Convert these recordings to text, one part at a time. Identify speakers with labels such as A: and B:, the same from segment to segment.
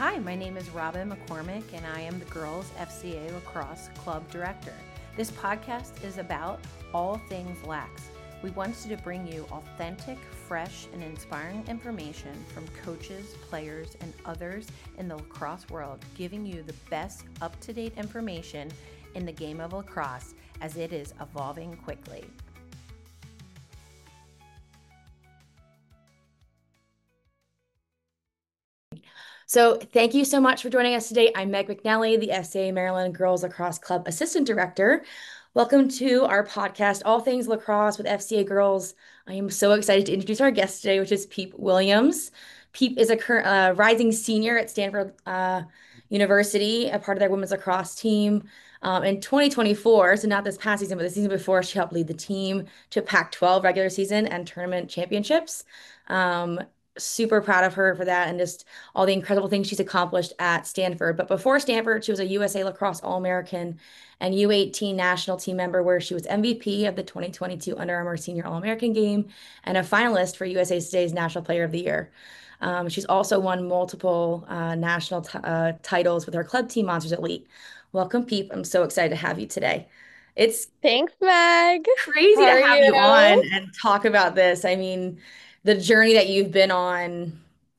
A: Hi, my name is Robin McCormick, and I am the Girls FCA Lacrosse Club Director. This podcast is about all things lax. We wanted to bring you authentic, fresh, and inspiring information from coaches, players, and others in the lacrosse world, giving you the best up-to-date information in the game of lacrosse as it is evolving quickly.
B: So thank you so much for joining us today. I'm Meg McNally, the FCA Maryland Girls Lacrosse Club Assistant Director. Welcome to our podcast, All Things Lacrosse with FCA Girls. I am so excited to introduce our guest today, which is Peep Williams. Peep is a current rising senior at Stanford University, a part of their women's lacrosse team. In 2024, so not this past season, but the season before, she helped lead the team to Pac-12 regular season and tournament championships. Um, Super proud of her for that and just all the incredible things she's accomplished at Stanford. But before Stanford, she was a USA Lacrosse All-American and U18 national team member, where she was MVP of the 2022 Under Armour Senior All-American Game and a finalist for USA Today's National Player of the Year. She's also won multiple national titles with her club team, Monsters Elite. Welcome, Peep. I'm so excited to have you today. It's
C: Thanks, Meg. How
B: crazy to
C: are
B: have you on
C: you?
B: and talk about this. I mean, the journey that you've been on,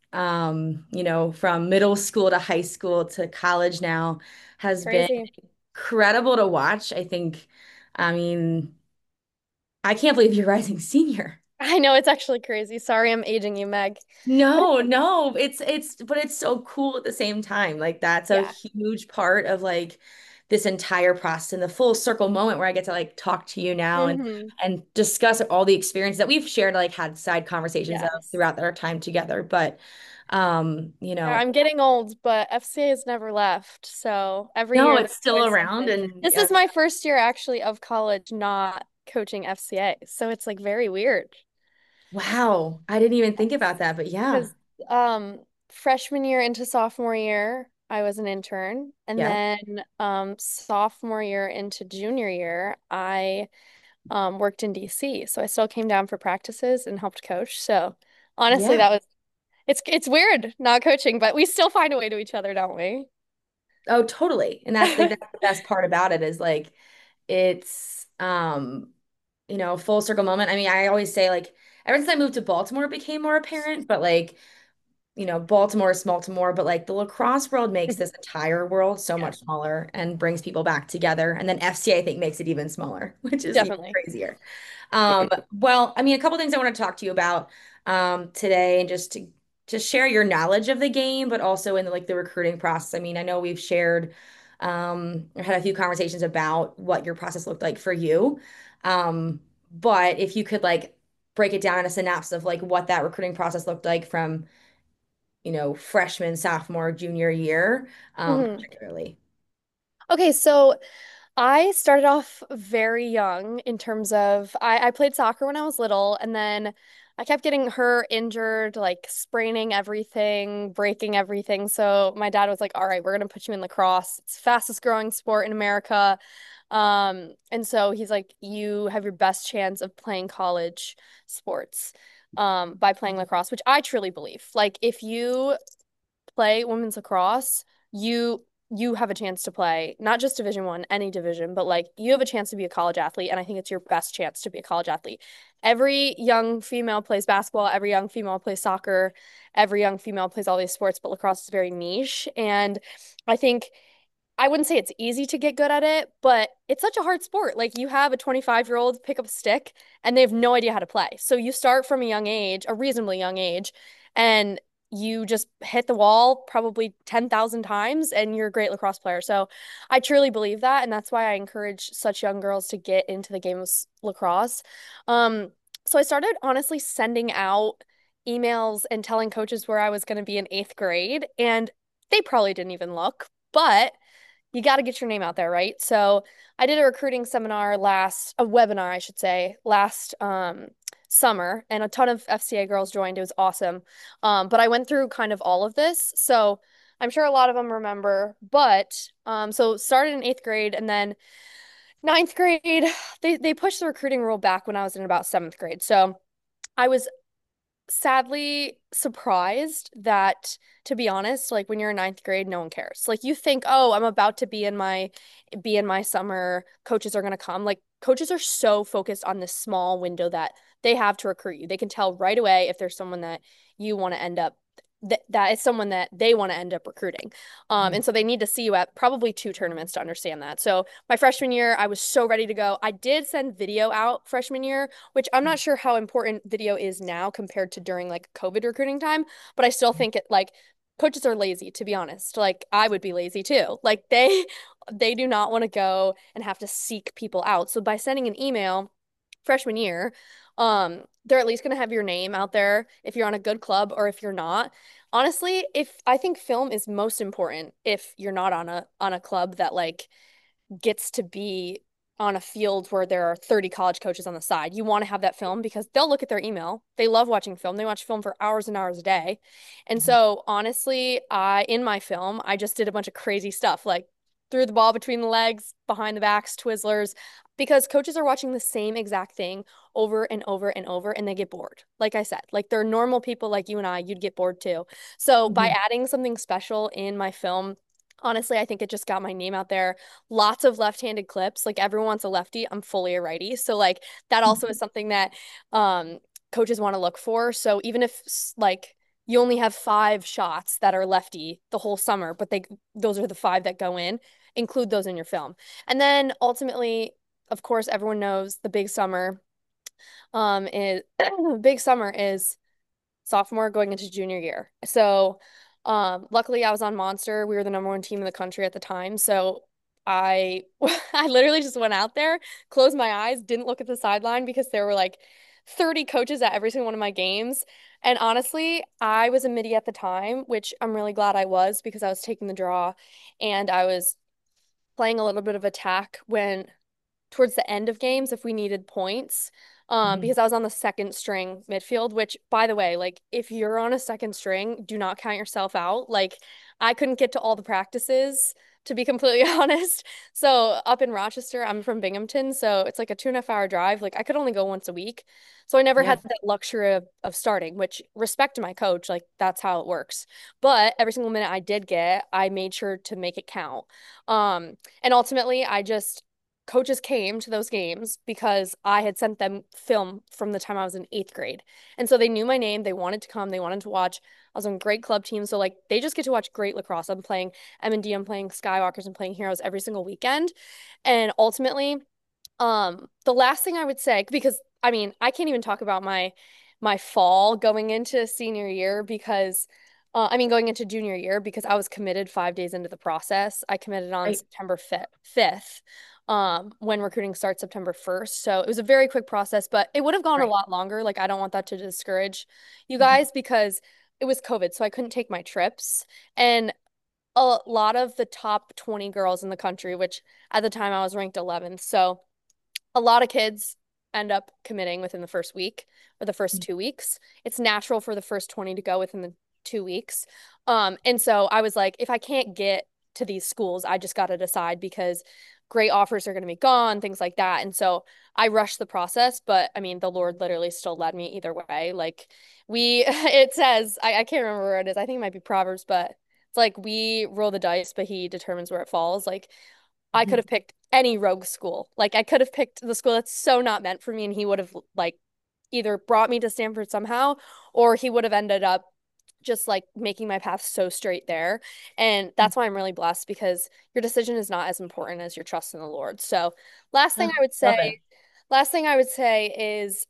B: from middle school to high school to college now has been
C: Crazy.
B: incredible to watch. I mean, I can't believe you're rising senior.
C: I know it's actually crazy. Sorry, I'm aging you, Meg. But
B: No, but it's so cool at the same time. Like that's a
C: yeah.
B: huge part of like this entire process and the full circle moment where I get to like talk to you now
C: hmm
B: and discuss all the experiences that we've shared, like had side conversations of
C: Yes.
B: throughout our time together. But you
C: Yeah,
B: know,
C: I'm getting old, but FCA has never left. So every
B: no,
C: year there's
B: it's still
C: always
B: around
C: something.
B: and
C: This is my first year actually of college not coaching FCA. So it's like very weird.
B: wow, I didn't even think about that, but yeah.
C: Because freshman year into sophomore year, I was an intern. And
B: Yeah.
C: then sophomore year into junior year, I worked in DC. So I still came down for practices and helped coach. So honestly,
B: Yeah.
C: it's weird not coaching, but we still find a way to each other, don't we?
B: Oh, totally. And that's the best part about it is like it's full circle moment. I mean, I always say like ever since I moved to Baltimore it became more apparent, but like, Baltimore is small to more, but like the lacrosse world makes this entire world so
C: Yeah,
B: much smaller and brings people back together. And then FCA, I think, makes it even smaller, which is even
C: definitely.
B: crazier. Well, I mean, a couple things I want to talk to you about today and just to share your knowledge of the game, but also in like the recruiting process. I mean, I know we've shared had a few conversations about what your process looked like for you. But if you could like break it down in a synopsis of like what that recruiting process looked like from, freshman, sophomore, junior year,
C: Mhm.
B: particularly.
C: Okay, so I started off very young in terms of I played soccer when I was little, and then I kept getting hurt, injured, like spraining everything, breaking everything. So my dad was like, "All right, we're gonna put you in lacrosse. It's the fastest growing sport in America." And so he's like, "You have your best chance of playing college sports, by playing lacrosse," which I truly believe. Like, if you play women's lacrosse, you have a chance to play not just Division 1, any division, but like you have a chance to be a college athlete, and I think it's your best chance to be a college athlete. Every young female plays basketball, every young female plays soccer, every young female plays all these sports, but lacrosse is very niche, and I think I wouldn't say it's easy to get good at it, but it's such a hard sport. Like you have a 25-year-old pick up a stick and they have no idea how to play. So you start from a young age, a reasonably young age, and you just hit the wall probably 10,000 times and you're a great lacrosse player. So I truly believe that. And that's why I encourage such young girls to get into the game of lacrosse. Um, so I started honestly sending out emails and telling coaches where I was going to be in eighth grade, and they probably didn't even look, but you got to get your name out there, right? So I did a recruiting seminar a webinar, I should say, last summer, and a ton of FCA girls joined. It was awesome. But I went through kind of all of this. So I'm sure a lot of them remember, but so started in eighth grade, and then ninth grade, they pushed the recruiting rule back when I was in about seventh grade. So I was sadly surprised that, to be honest, like when you're in ninth grade, no one cares. Like you think, oh, I'm about to be in my summer, coaches are gonna come. Like coaches are so focused on this small window that they have to recruit you. They can tell right away if there's someone that you want to end up that is someone that they want to end up recruiting. And so they need to see you at probably two tournaments to understand that. So my freshman year, I was so ready to go. I did send video out freshman year, which I'm not sure how important video is now compared to during like COVID recruiting time, but I still think it like coaches are lazy, to be honest. Like I would be lazy too. Like they do not want to go and have to seek people out. So by sending an email freshman year, they're at least going to have your name out there if you're on a good club or if you're not. Honestly, if I think film is most important if you're not on a club that like gets to be on a field where there are 30 college coaches on the side. You want to have that film because they'll look at their email. They love watching film. They watch film for hours and hours a day. And so honestly, in my film, I just did a bunch of crazy stuff like threw the ball between the legs, behind the backs, Twizzlers, because coaches are watching the same exact thing over and over and over and they get bored. Like I said, like they're normal people like you and I, you'd get bored too. So by
B: Mhm.
C: adding something special in my film, honestly, I think it just got my name out there. Lots of left-handed clips. Like everyone wants a lefty. I'm fully a righty. So like that also is something that um coaches want to look for. So even if like you only have 5 shots that are lefty the whole summer, but those are the 5 that go in, include those in your film. And then ultimately, of course, everyone knows the big summer is big summer is sophomore going into junior year. So, luckily I was on Monster. We were the number one team in the country at the time. So I I literally just went out there, closed my eyes, didn't look at the sideline because there were like 30 coaches at every single one of my games. And honestly, I was a midi at the time, which I'm really glad I was because I was taking the draw and I was playing a little bit of attack when towards the end of games if we needed points.
B: Mhm.
C: Because I was on the second string midfield, which by the way, like if you're on a second string, do not count yourself out. Like I couldn't get to all the practices, to be completely honest. So up in Rochester, I'm from Binghamton, so it's like a 2.5 hour drive. Like I could only go once a week. So I never
B: Yeah.
C: had that luxury of starting, which respect to my coach, like that's how it works. But every single minute I did get, I made sure to make it count. And ultimately I just coaches came to those games because I had sent them film from the time I was in eighth grade. And so they knew my name. They wanted to come. They wanted to watch. I was on great club teams. So like they just get to watch great lacrosse. I'm playing M&D, I'm playing Skywalkers, I'm playing Heroes every single weekend. And ultimately, the last thing I would say, because I mean, I can't even talk about my fall going into senior year because I mean going into junior year because I was committed 5 days into the process. I committed on
B: Right.
C: September 5th, when recruiting starts September 1st. So it was a very quick process, but it would have gone a
B: Right.
C: lot longer. Like I don't want that to discourage you
B: Mhm.
C: guys because it was COVID, so I couldn't take my trips. And a lot of the top 20 girls in the country, which at the time I was ranked 11th. So a lot of kids end up committing within the first week or the first 2 weeks. It's natural for the first 20 to go within the 2 weeks. And so I was like, if I can't get to these schools, I just got to decide because great offers are going to be gone, things like that. And so I rushed the process, but I mean, the Lord literally still led me either way. Like it says, I can't remember where it is. I think it might be Proverbs, but it's like we roll the dice, but he determines where it falls. Like I could
B: Mhm.
C: have picked any rogue school. Like I could have picked the school that's so not meant for me and he would have like either brought me to Stanford somehow or he would have ended up just like making my path so straight there. And that's why I'm really blessed because your decision is not as important as your trust in the Lord. So, last thing
B: Oh,
C: I would
B: love
C: say,
B: it.
C: last thing I would say is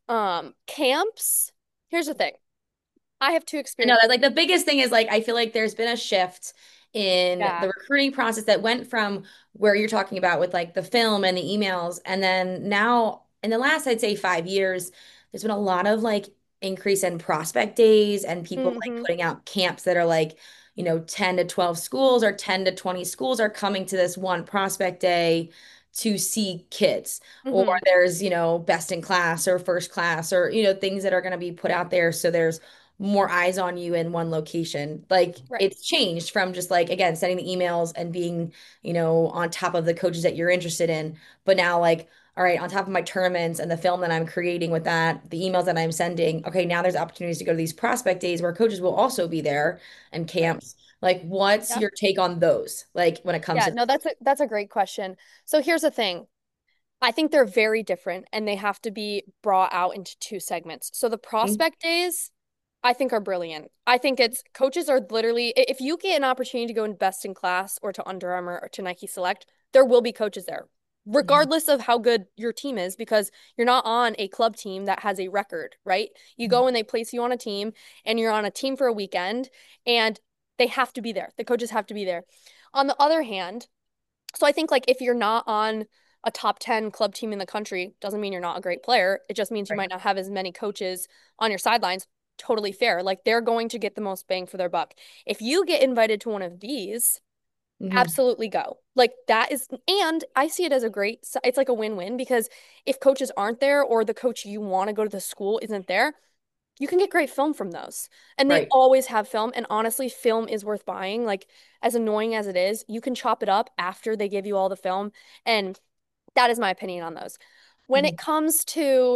C: camps. Here's the thing. I have two
B: I know
C: experiences.
B: that like the biggest thing is like I feel like there's been a shift in
C: Yeah.
B: the recruiting process that went from where you're talking about with like the film and the emails, and then now in the last I'd say 5 years, there's been a lot of like increase in prospect days and people like
C: Hmm.
B: putting out camps that are like, 10 to 12 schools or 10 to 20 schools are coming to this one prospect day to see kids. Or
C: Hmm.
B: there's, best in class or first class or, things that are going to be put out there. So there's more eyes on you in one location. Like
C: Right.
B: it's changed from just like sending the emails and being, on top of the coaches that you're interested in, but now like all right, on top of my tournaments and the film that I'm creating with that, the emails that I'm sending, okay, now there's opportunities to go to these prospect days where coaches will also be there and
C: Right.
B: camps. Like, what's
C: Yep.
B: your take on those? Like, when it comes
C: Yeah,
B: to,
C: no, that's a great question. So here's the thing. I think they're very different and they have to be brought out into two segments. So the prospect days, I think are brilliant. I think it's coaches are literally, if you get an opportunity to go in best in class or to Under Armour or to Nike Select, there will be coaches there,
B: Mhm.
C: regardless of how good your team is, because you're not on a club team that has a record, right? You go and they place you on a team and you're on a team for a weekend and they have to be there. The coaches have to be there. On the other hand, so I think like if you're not on a top 10 club team in the country, doesn't mean you're not a great player. It just means you
B: Right.
C: might not have as many coaches on your sidelines. Totally fair. Like they're going to get the most bang for their buck. If you get invited to one of these,
B: Mhm.
C: absolutely go. Like that is, and I see it as a great, it's like a win-win because if coaches aren't there or the coach you want to go to the school isn't there, you can get great film from those. And they
B: Right.
C: always have film. And honestly, film is worth buying. Like, as annoying as it is, you can chop it up after they give you all the film. And that is my opinion on those. When
B: Mhm.
C: it comes to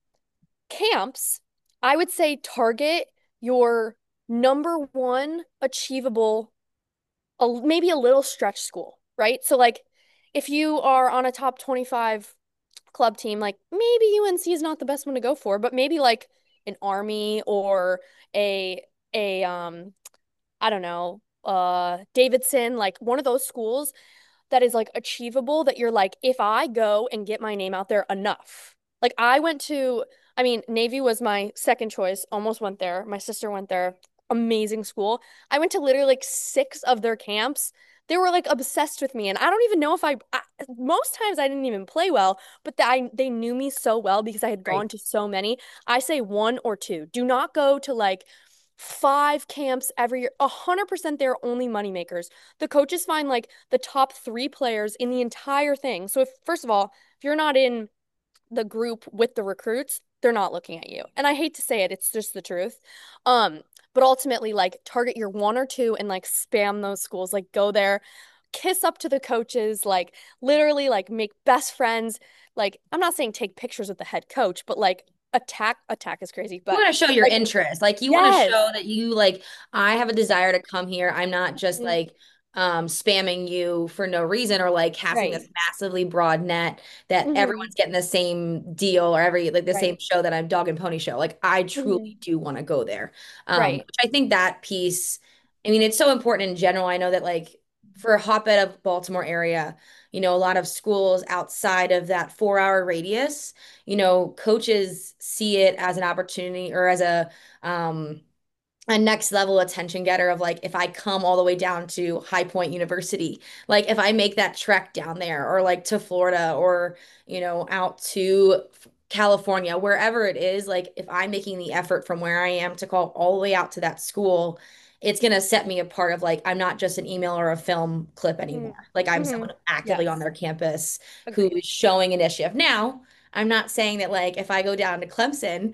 C: camps, I would say target your number one achievable, maybe a little stretch school, right? So, like, if you are on a top 25 club team, like maybe UNC is not the best one to go for, but maybe like an Army or a a I don't know, Davidson, like one of those schools that is like achievable that you're like, if I go and get my name out there enough. Like I went to, I mean, Navy was my second choice, almost went there. My sister went there. Amazing school. I went to literally like six of their camps. They were like obsessed with me. And I don't even know if most times I didn't even play well, but they knew me so well because I had
B: Right.
C: gone to so many. I say one or two. Do not go to like five camps every year. 100% they're only moneymakers. The coaches find like the top three players in the entire thing. So if first of all, if you're not in the group with the recruits, they're not looking at you. And I hate to say it, it's just the truth. Um, but ultimately, like target your one or two and like spam those schools. Like go there, kiss up to the coaches, like literally like make best friends. Like I'm not saying take pictures with the head coach, but like attack is crazy,
B: You
C: but
B: want to show your
C: like
B: interest. Like you want to
C: yes.
B: show that you like I have a desire to come here. I'm not just
C: Mhm.
B: like spamming you for no reason or like casting
C: Right.
B: this massively broad net that
C: Hmm.
B: everyone's getting the same deal or every like the same
C: Right.
B: show that I'm dog and pony show. Like I truly
C: Hmm.
B: do want to go there.
C: Right.
B: Which I think that piece, I mean, it's so important in general. I know that like for a hotbed of Baltimore area, a lot of schools outside of that 4 hour radius, coaches see it as an opportunity or as a next level attention getter of like if I come all the way down to High Point University, like if I make that trek down there or like to Florida or out to California, wherever it is, like if I'm making the effort from where I am to call all the way out to that school, it's going to set me apart of like I'm not just an email or a film clip
C: Hmm.
B: anymore. Like I'm
C: Hmm.
B: someone actively on
C: Yes.
B: their campus who
C: Agreed.
B: is showing initiative. Now, I'm not saying that like if I go down to Clemson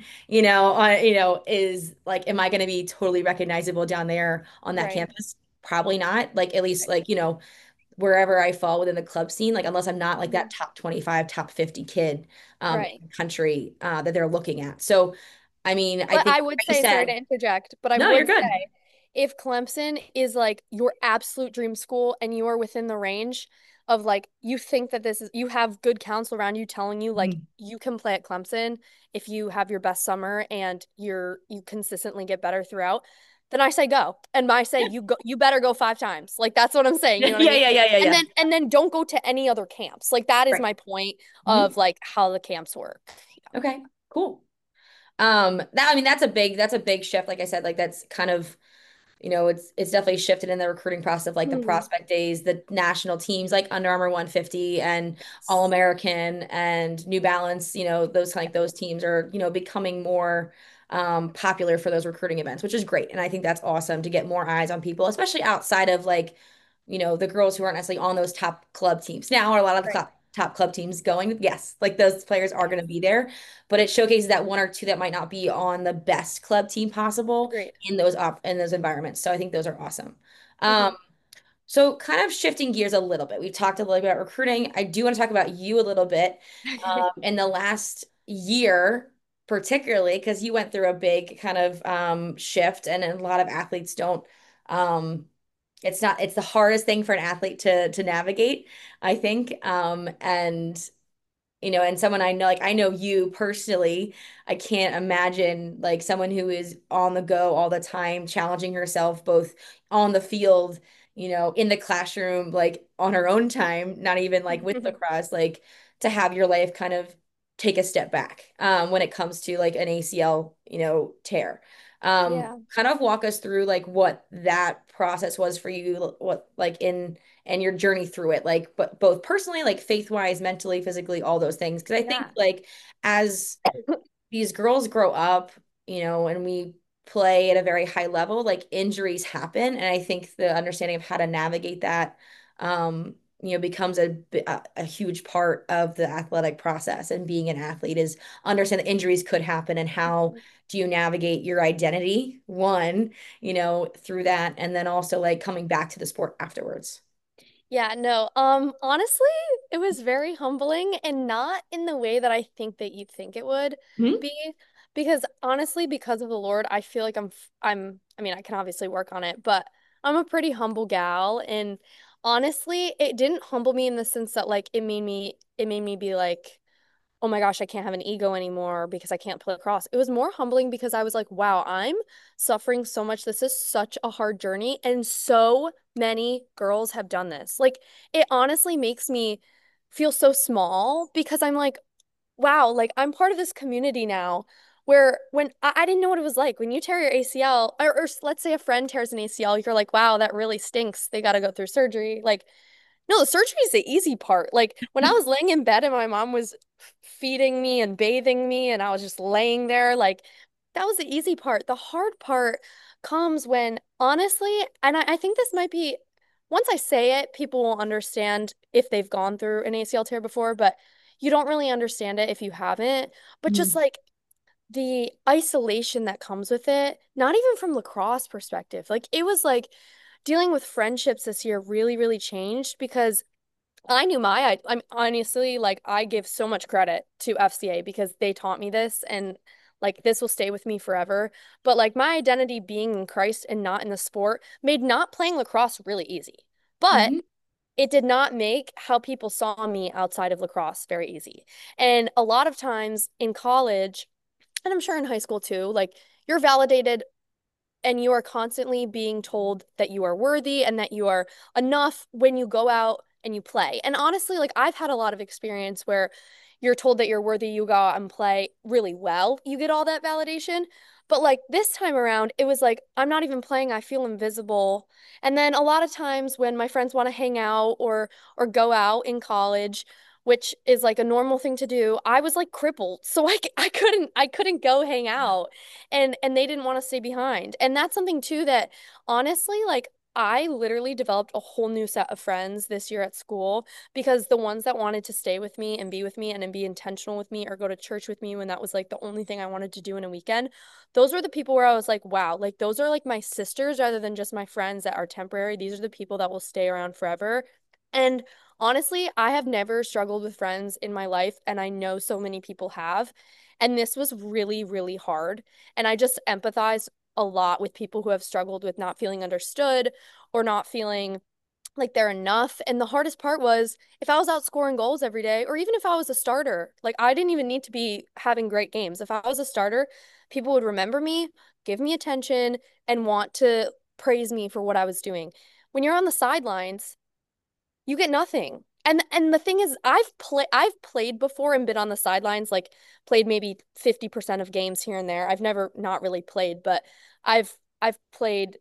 B: is like, am I going to be totally recognizable down there on that
C: Right.
B: campus? Probably not. Like, at least,
C: Right.
B: like, wherever I fall within the club scene, like, unless I'm not like that
C: Mhm.
B: top 25, top 50 kid in
C: Right.
B: the country that they're looking at. So, I mean, I
C: But
B: think
C: I would
B: you
C: say, sorry to
B: said,
C: interject, but I
B: no, you're
C: would
B: good.
C: say if Clemson is like your absolute dream school and you are within the range of like you think that this is you have good counsel around you telling you like
B: Mhm.
C: you can play at Clemson if you have your best summer and you consistently get better throughout, then I say go. And I say
B: Yeah.
C: you better go 5 times. Like that's what I'm saying, you know what I
B: Yeah,
C: mean?
B: yeah, yeah, yeah,
C: And
B: yeah.
C: then don't go to any other camps. Like that is
B: Right.
C: my point
B: Mhm.
C: of like how the camps work.
B: Okay, cool. That I mean that's a big shift. Like I said, like that's kind of it's definitely shifted in the recruiting process of like the
C: Mhm.
B: prospect days, the national teams like Under Armour 150 and All
C: Yes.
B: American and New Balance, those like those teams are, becoming more popular for those recruiting events, which is great. And I think that's awesome to get more eyes on people, especially outside of like, the girls who aren't necessarily on those top club teams. Now are a lot of the
C: Right.
B: top club teams going? Yes, like those players are going to be there, but it showcases that one or two that might not be on the best club team possible
C: Agreed.
B: in those environments. So I think those are awesome. Um,
C: Hmm.
B: So, kind of shifting gears a little bit, we've talked a little bit about recruiting. I do want to talk about you a little bit. In the last year, particularly, because you went through a big kind of shift, and a lot of athletes don't. Um, it's the hardest thing for an athlete to navigate, I think. And someone I know, like I know you personally, I can't imagine like someone who is on the go all the time, challenging herself both on the field, in the classroom, like on her own time, not even like with lacrosse, like to have your life kind of take a step back when it comes to like an ACL, tear.
C: Yeah.
B: Kind of walk us through like what that process was for you, what like in and your journey through it, like, but both personally, like faith-wise, mentally, physically, all those things. Because I think,
C: Yeah.
B: like, as these girls grow up, and we play at a very high level, like injuries happen, and I think the understanding of how to navigate that, becomes a huge part of the athletic process. And being an athlete is understand that injuries could happen, and how do you navigate your identity, one, through that, and then also like coming back to the sport afterwards.
C: Yeah, no. Honestly, it was very humbling and not in the way that I think that you'd think it would
B: Mhm.
C: be. Because honestly, because of the Lord, I feel like I mean, I can obviously work on it, but I'm a pretty humble gal. And honestly, it didn't humble me in the sense that like it made me be like, oh my gosh, I can't have an ego anymore because I can't play lacrosse. It was more humbling because I was like, wow, I'm suffering so much. This is such a hard journey. And so many girls have done this. Like, it honestly makes me feel so small because I'm like, wow, like I'm part of this community now where when I didn't know what it was like when you tear your ACL, or let's say a friend tears an ACL, you're like, wow, that really stinks. They got to go through surgery. Like, no, the surgery is the easy part. Like when I was laying in bed and my mom was feeding me and bathing me and I was just laying there, like that was the easy part. The hard part comes when honestly, and I think this might be, once I say it, people will understand if they've gone through an ACL tear before, but you don't really understand it if you haven't. But just
B: Mhm.
C: like the isolation that comes with it, not even from lacrosse perspective, like it was like dealing with friendships this year really, really changed because I knew I'm honestly like I give so much credit to FCA because they taught me this and like this will stay with me forever. But like my identity being in Christ and not in the sport made not playing lacrosse really easy. But
B: Mhm.
C: it did not make how people saw me outside of lacrosse very easy. And a lot of times in college, and I'm sure in high school too, like you're validated and you are constantly being told that you are worthy and that you are enough when you go out and you play. And honestly, like I've had a lot of experience where you're told that you're worthy, you go out and play really well, you get all that validation. But like this time around, it was like, I'm not even playing, I feel invisible. And then a lot of times when my friends want to hang out or go out in college, which is like a normal thing to do, I was like crippled. So I couldn't go hang out and they didn't want to stay behind. And that's something too that honestly, like I literally developed a whole new set of friends this year at school because the ones that wanted to stay with me and be with me and be intentional with me or go to church with me when that was like the only thing I wanted to do in a weekend, those were the people where I was like, wow, like those are like my sisters rather than just my friends that are temporary. These are the people that will stay around forever. And honestly, I have never struggled with friends in my life, and I know so many people have. And this was really, really hard. And I just empathize a lot with people who have struggled with not feeling understood or not feeling like they're enough. And the hardest part was if I was out scoring goals every day, or even if I was a starter, like I didn't even need to be having great games. If I was a starter, people would remember me, give me attention, and want to praise me for what I was doing. When you're on the sidelines, you get nothing. And the thing is, I've played before and been on the sidelines, like played maybe 50% of games here and there. I've never not really played, but I've played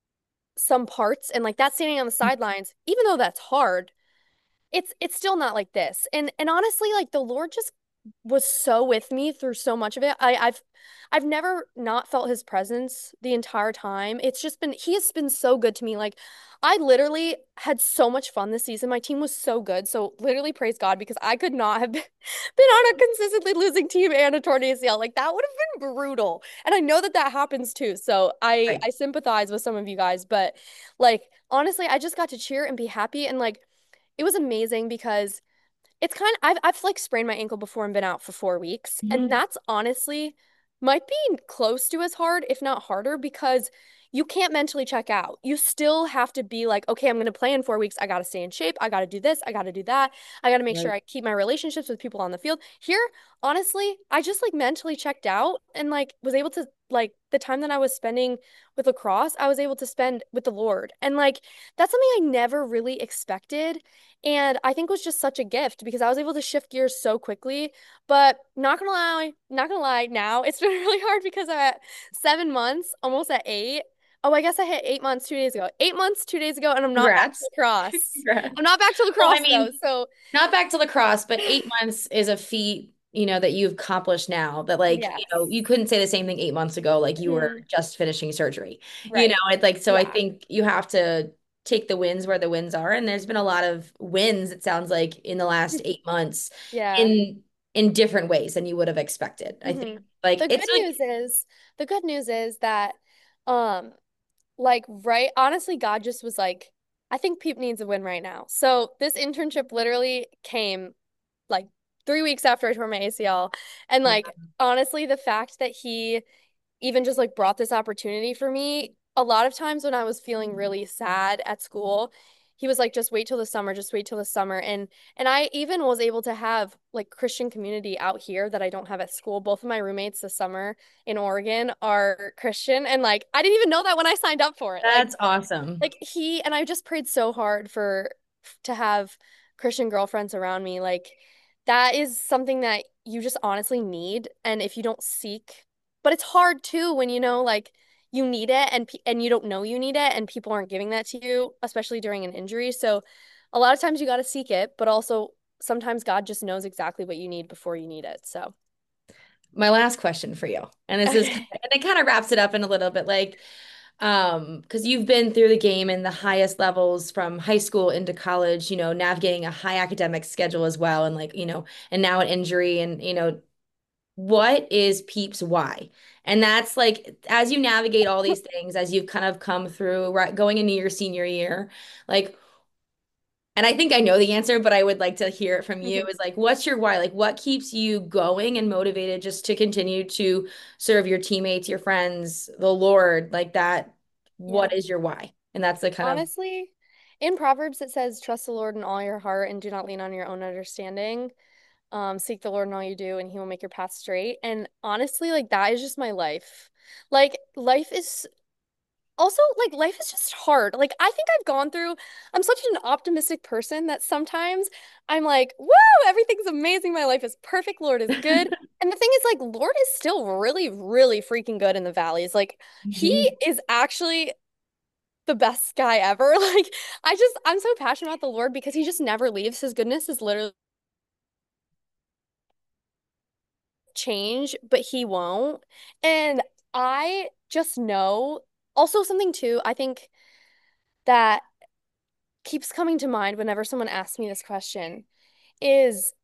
C: some parts and like that standing on the sidelines, even though that's hard, it's still not like this. And honestly, like the Lord just was so with me through so much of it. I've never not felt his presence the entire time. It's just been he has been so good to me. Like I literally had so much fun this season. My team was so good. So literally praise God because I could not have been on a consistently losing team and a torn ACL. Like that would have been brutal. And I know that that happens too. So
B: Right.
C: I sympathize with some of you guys, but like honestly, I just got to cheer and be happy and like it was amazing because it's kind of I've like sprained my ankle before and been out for 4 weeks, and
B: Mhm.
C: that's honestly might be close to as hard, if not harder, because you can't mentally check out. You still have to be like, okay, I'm going to play in 4 weeks. I got to stay in shape. I got to do this. I got to do that. I got to make sure
B: Right.
C: I keep my relationships with people on the field. Here, honestly, I just like mentally checked out and like was able to like the time that I was spending with lacrosse, I was able to spend with the Lord. And like that's something I never really expected. And I think was just such a gift because I was able to shift gears so quickly. But not gonna lie, now it's been really hard because I'm at 7 months, almost at eight. Oh, I guess I hit 8 months 2 days ago. 8 months 2 days ago, and I'm not back to
B: Congrats.
C: lacrosse.
B: Congrats.
C: I'm not back to
B: Well, I
C: lacrosse though.
B: mean,
C: So
B: not back to lacrosse, but 8 months is a feat, that you've accomplished now that like,
C: yes.
B: you couldn't say the same thing 8 months ago, like you were
C: Mhm.
B: just finishing surgery.
C: Right.
B: It's like, so I
C: Yeah.
B: think you have to take the wins where the wins are. And there's been a lot of wins, it sounds like, in the last 8 months
C: Yeah.
B: in different ways than you would have expected. I think
C: hmm
B: like
C: The
B: it's
C: good news
B: like
C: is, the good news is that, um, like, right, honestly, God just was like, I think Peep needs a win right now. So this internship literally came like 3 weeks after I tore my ACL. And like, honestly, the fact that he even just like brought this opportunity for me. A lot of times when I was feeling really sad at school, he was like, just wait till the summer, just wait till the summer. And I even was able to have like Christian community out here that I don't have at school. Both of my roommates this summer in Oregon are Christian. And like I didn't even know that when I signed up for it.
B: that's awesome.
C: Like he and I just prayed so hard for to have Christian girlfriends around me. Like that is something that you just honestly need. And if you don't seek, but it's hard too when you know like you need it and you don't know you need it and people aren't giving that to you, especially during an injury. So a lot of times you got to seek it, but also sometimes God just knows exactly what you need before you need it. So
B: My last question for you, and this is
C: okay.
B: and it kind of wraps it up in a little bit like because you've been through the game in the highest levels from high school into college, navigating a high academic schedule as well, and like, and now an injury, and what is Peeps why? And that's like, as you navigate all these things, as you've kind of come through, right, going into your senior year, like, and I think I know the answer, but I would like to hear it from you, is like, what's your why? Like, what keeps you going and motivated just to continue to serve your teammates, your friends, the Lord, like that?
C: Yeah.
B: What is your why? And that's the kind of,
C: Honestly, in Proverbs it says, trust the Lord in all your heart and do not lean on your own understanding. Seek the Lord in all you do, and He will make your path straight. And honestly, like that is just my life. Like life is also like life is just hard. Like I think I've gone through, I'm such an optimistic person that sometimes I'm like, woo, everything's amazing. My life is perfect. Lord is good. And the thing is, like, Lord is still really, really freaking good in the valleys. Like, He
B: Mhm.
C: is actually the best guy ever. Like I'm so passionate about the Lord because he just never leaves. His goodness is literally change, but he won't. And I just know also something too, I think that keeps coming to mind whenever someone asks me this question is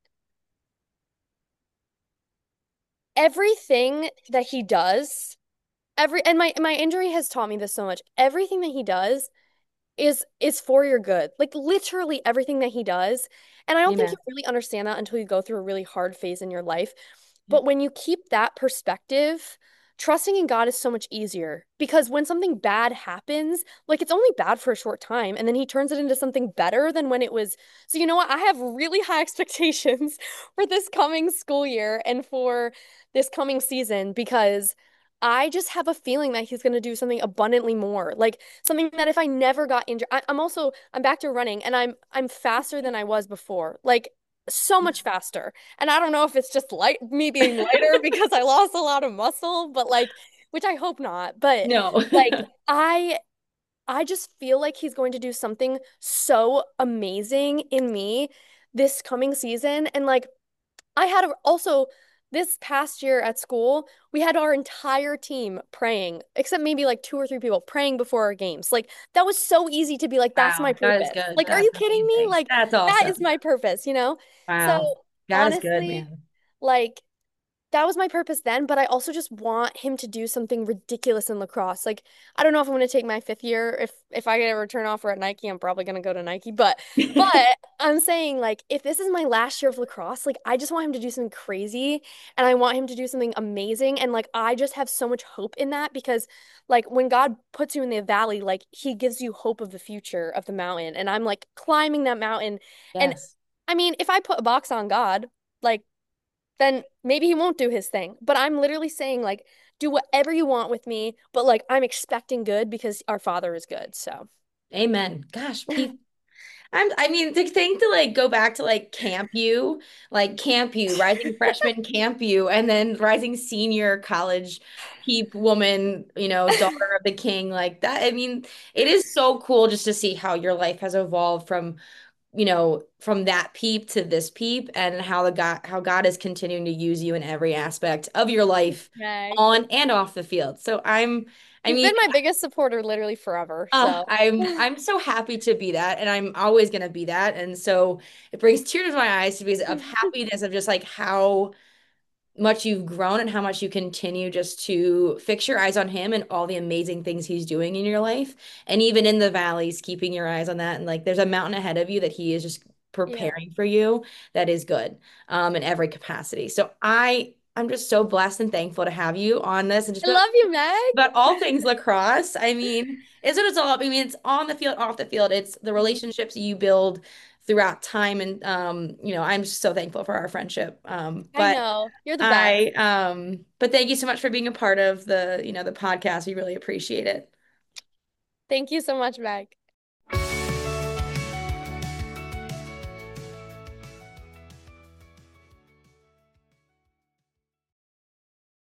C: everything that he does, and my injury has taught me this so much. Everything that he does is for your good. Like literally everything that he does. And I don't think you
B: Amen.
C: really understand that until you go through a really hard phase in your life.
B: Yep.
C: But when you keep that perspective, trusting in God is so much easier because when something bad happens, like it's only bad for a short time and then he turns it into something better than when it was. So you know what? I have really high expectations for this coming school year and for this coming season because I just have a feeling that he's going to do something abundantly more. Like something that if I never got injured, I'm back to running and I'm faster than I was before. Like so much faster. And I don't know if it's just like me being lighter because I lost a lot of muscle, but like which I hope not. But
B: No.
C: like I just feel like he's going to do something so amazing in me this coming season and like I had also this past year at school, we had our entire team praying, except maybe like two or three people praying before our games. Like that was so easy to be like, that's my
B: Wow, that is
C: purpose.
B: good.
C: Like, are
B: That's
C: you kidding me?
B: amazing.
C: Like,
B: That's
C: that is
B: awesome.
C: my purpose, you know? So
B: Wow. God is good,
C: honestly,
B: man.
C: like that was my purpose then, but I also just want him to do something ridiculous in lacrosse. Like, I don't know if I'm going to take my fifth year. If I get a return offer at Nike, I'm probably going to go to Nike. But I'm saying like if this is my last year of lacrosse, like I just want him to do something crazy and I want him to do something amazing and like I just have so much hope in that because like when God puts you in the valley, like he gives you hope of the future of the mountain and I'm like climbing that mountain and
B: Yes.
C: I mean, if I put a box on God, like then maybe he won't do his thing. But I'm literally saying, like, do whatever you want with me, but like, I'm expecting good because our father is good. So,
B: Amen. Gosh, Pete. I mean, to think to like go back to like Camp U, rising freshman Camp U, and then rising senior college peep woman, daughter of the king, like that. I mean, it is so cool just to see how your life has evolved from that peep to this peep and how God is continuing to use you in every aspect of your life
C: Meg,
B: on and off the field. So I
C: you've
B: mean,
C: been my biggest supporter literally forever. So,
B: I'm so happy to be that, and I'm always gonna be that. And so it brings tears to my eyes because of happiness of just like how much you've grown and how much you continue just to fix your eyes on him and all the amazing things he's doing in your life. And even in the valleys, keeping your eyes on that. And like there's a mountain ahead of you that he is just
C: yeah.
B: preparing for you that is good in every capacity. So I'm just so blessed and thankful to have you on this and just
C: I love you, Meg.
B: about all things lacrosse. I mean, is what it's all about. I mean, it's on the field, off the field. It's the
C: Mhm.
B: relationships you build throughout time. And I'm just so thankful for our friendship.
C: I know. You're the best.
B: But thank you so much for being a part of the podcast. We really appreciate it.
C: Thank you so much, Meg.